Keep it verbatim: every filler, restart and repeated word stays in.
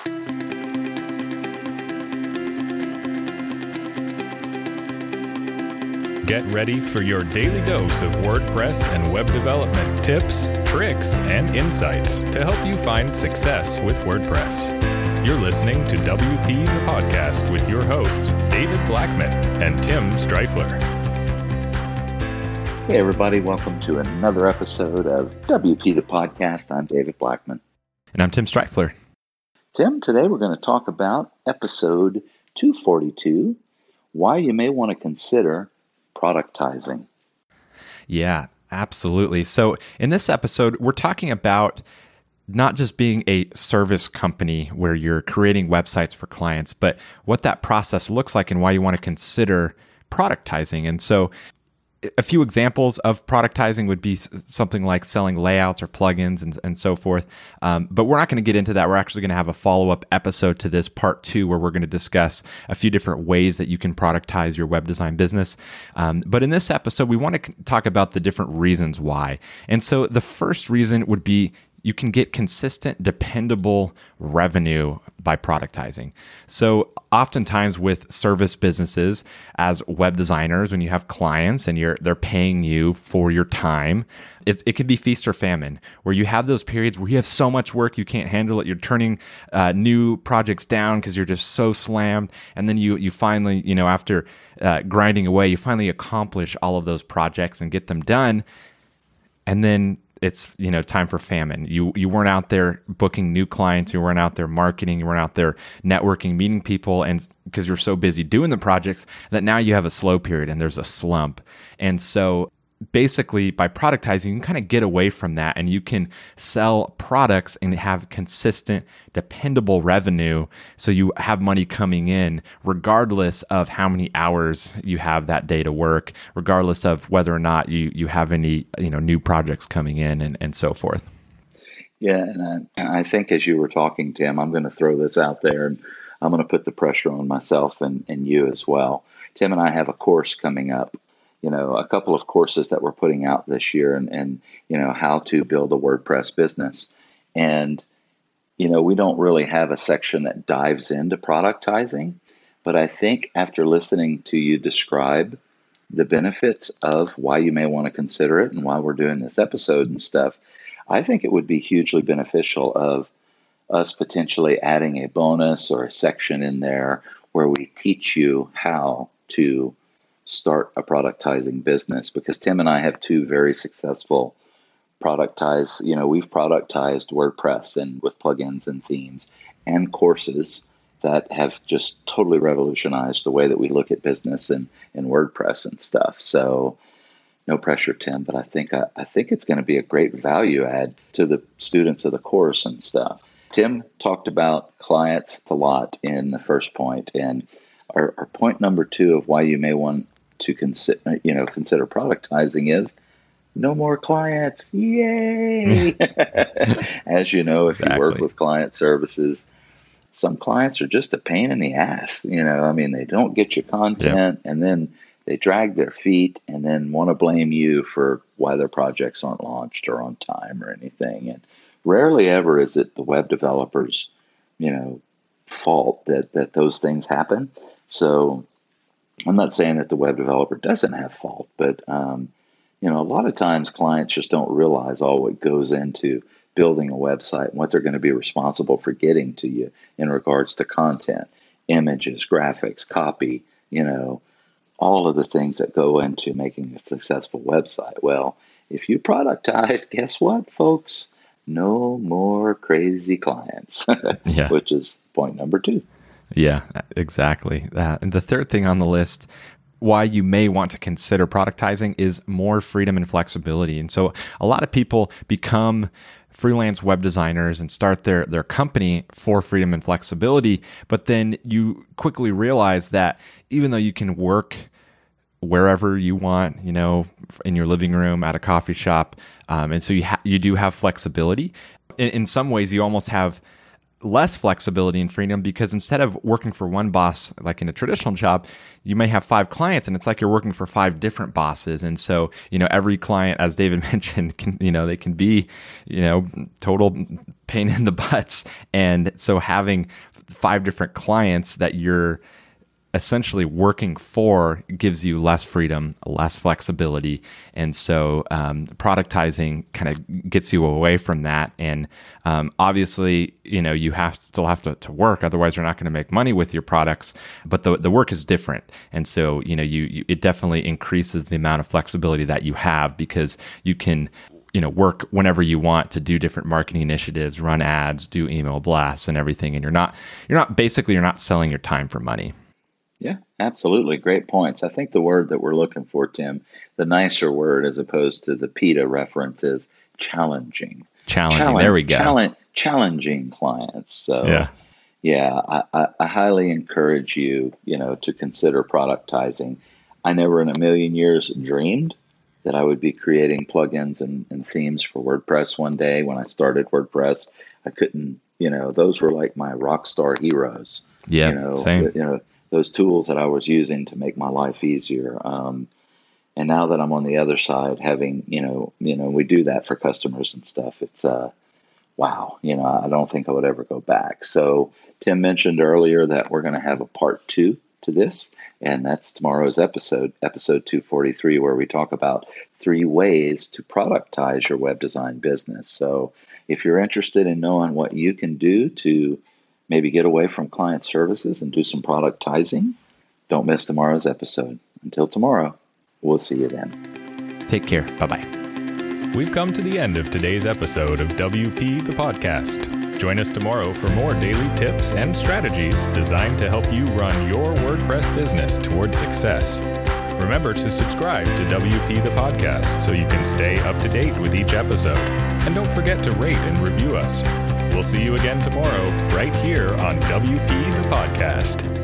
Get ready for your daily dose of WordPress and web development tips, tricks, and insights to help you find success with WordPress. You're listening to W P the Podcast with your hosts, David Blackman and Tim Streifler. Hey everybody, welcome to another episode of W P the Podcast. I'm David Blackman. And I'm Tim Streifler. Tim, today we're going to talk about episode two forty-two, why you may want to consider productizing. Yeah, absolutely. So in this episode, we're talking about not just being a service company where you're creating websites for clients, but what that process looks like and why you want to consider productizing. And so a few examples of productizing would be something like selling layouts or plugins and, and so forth. Um, but we're not going to get into that. We're actually going to have a follow-up episode to this, part two, where we're going to discuss a few different ways that you can productize your web design business. Um, but in this episode, we want to talk about the different reasons why. And so the first reason would be you can get consistent, dependable revenue by productizing. So oftentimes with service businesses, as web designers, when you have clients and you're they're paying you for your time, it, it can be feast or famine, where you have those periods where you have so much work you can't handle it. You're turning uh, new projects down because you're just so slammed, and then you you finally, you know, after uh, grinding away, you finally accomplish all of those projects and get them done, and then it's, you know, time for famine. You you weren't out there booking new clients, you weren't out there marketing, you weren't out there networking, meeting people, and because you're so busy doing the projects that now you have a slow period and there's a slump. And so basically by productizing, you can kind of get away from that and you can sell products and have consistent, dependable revenue. So you have money coming in regardless of how many hours you have that day to work, regardless of whether or not you, you have any, you know, new projects coming in and, and so forth. Yeah, and I, I think as you were talking, Tim, I'm going to throw this out there and I'm going to put the pressure on myself and, and you as well. Tim and I have a course coming up. You know, a couple of courses that we're putting out this year and, and, you know, how to build a WordPress business. And, you know, we don't really have a section that dives into productizing, but I think after listening to you describe the benefits of why you may want to consider it and why we're doing this episode and stuff, I think it would be hugely beneficial of us potentially adding a bonus or a section in there where we teach you how to start a productizing business, because Tim and I have two very successful productize, you know, we've productized WordPress and with plugins and themes and courses that have just totally revolutionized the way that we look at business and, and WordPress and stuff. So no pressure, Tim, but I think I, I think it's going to be a great value add to the students of the course and stuff. Tim talked about clients a lot in the first point, and our, our point number two of why you may want to consider, you know, consider productizing is no more clients. Yay! As you know, if Exactly. you work with client services, some clients are just a pain in the ass. You know, I mean, they don't get your content Yeah. and then they drag their feet and then want to blame you for why their projects aren't launched or on time or anything. And rarely ever is it the web developers, you know, fault that, that those things happen. So I'm not saying that the web developer doesn't have fault, but, um, you know, a lot of times clients just don't realize all what goes into building a website and what they're going to be responsible for getting to you in regards to content, images, graphics, copy, you know, all of the things that go into making a successful website. Well, if you productize, guess what, folks? No more crazy clients, Yeah. which is point number two. Yeah, exactly. Uh, and the third thing on the list, why you may want to consider productizing, is more freedom and flexibility. And so a lot of people become freelance web designers and start their, their company for freedom and flexibility, but then you quickly realize that even though you can work wherever you want, you know, in your living room, at a coffee shop, um, and so you ha- you do have flexibility, in, in some ways you almost have less flexibility and freedom because instead of working for one boss, like in a traditional job, you may have five clients and it's like you're working for five different bosses. And so, you know, every client, as David mentioned, can, you know, they can be, you know, total pain in the butts. And so having five different clients that you're essentially working for gives you less freedom, less flexibility. And so um, productizing kind of gets you away from that. And um, obviously, you know, you have still have to, to work, otherwise you're not going to make money with your products, but the, the work is different. And so, you know, you, you it definitely increases the amount of flexibility that you have because you can you know, work whenever you want to do different marketing initiatives, run ads, do email blasts and everything. And you're not, you're not basically, you're not selling your time for money. Yeah, absolutely. Great points. I think the word that we're looking for, Tim, the nicer word as opposed to the PETA reference is challenging. Challenging. Challenge, there we go. Challenge, challenging clients. So, yeah, yeah I, I, I highly encourage you, you know, to consider productizing. I never in a million years dreamed that I would be creating plugins and, and themes for WordPress one day. When I started WordPress, I couldn't, you know, those were like my rock star heroes. Yeah, you know, same. You know, those tools that I was using to make my life easier. Um, and now that I'm on the other side, having, you know, you know, we do that for customers and stuff. It's, uh, wow, you know, I don't think I would ever go back. So Tim mentioned earlier that we're going to have a part two to this, and that's tomorrow's episode, episode two forty-three, where we talk about three ways to productize your web design business. So if you're interested in knowing what you can do to maybe get away from client services and do some productizing, don't miss tomorrow's episode. Until tomorrow, we'll see you then. Take care. Bye-bye. We've come to the end of today's episode of W P the Podcast. Join us tomorrow for more daily tips and strategies designed to help you run your WordPress business toward success. Remember to subscribe to W P the Podcast so you can stay up to date with each episode. And don't forget to rate and review us. We'll see you again tomorrow, right here on W P the Podcast.